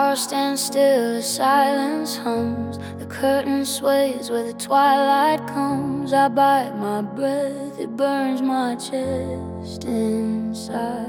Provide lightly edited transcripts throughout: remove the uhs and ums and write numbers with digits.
hour stands still as silence hums. The curtain sways where the twilight comes. I bite my breath, it burns my chest inside.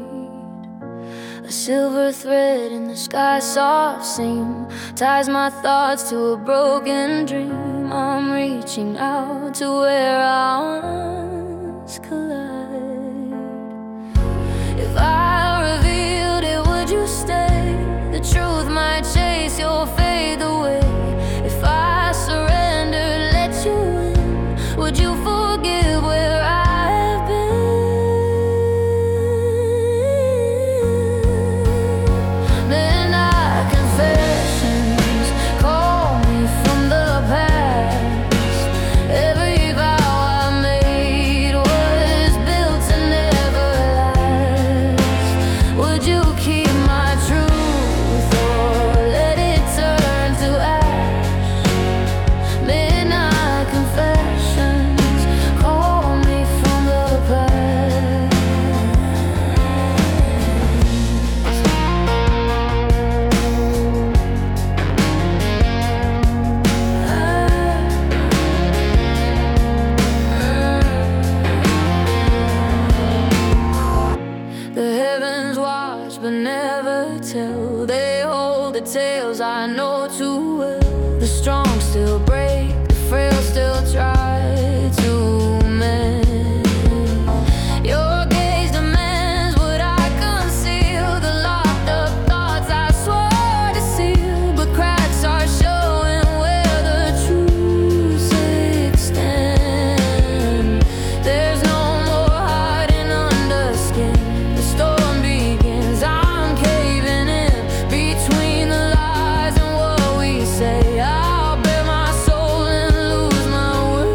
A silver thread in the sky's soft seam ties my thoughts to a broken dream. I'm reaching out to where our arms collide. If I revealed it, would you stay? The truth might chase your fade away. If I surrendered, let you in, would you forgive where I have been? Midnight confessions call me from the past. Every vow I made was built to never last. Would you keep my truth or let it turn to ash? Midnight confessions call me from the past. The heavens watch but never tell. They hold the tales I know too well. The strong still break, the frail still try to mend. Your gaze demands what I conceal. The locked up thoughts I swore to seal, but cracks are showing where the truths extend. There's no more hiding under skin. The storm begins, I'm caving in between the lies and what we say. I'll bare my soul and lose my way.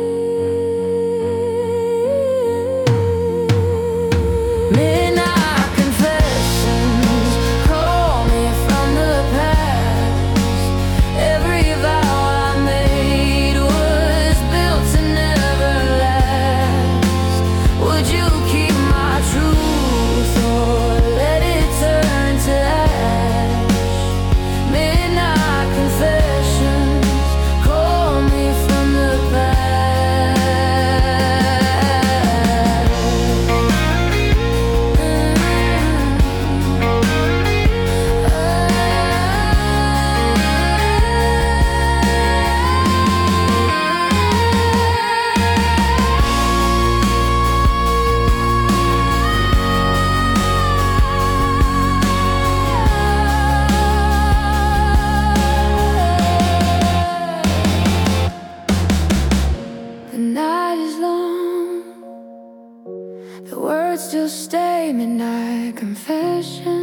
Midnight confessions call me from the past. Every vow I made was built to never last. Would you keep my truth or let it turn to ash? Midnight confessions call me from the The night is long, the words still stay. Midnight confession.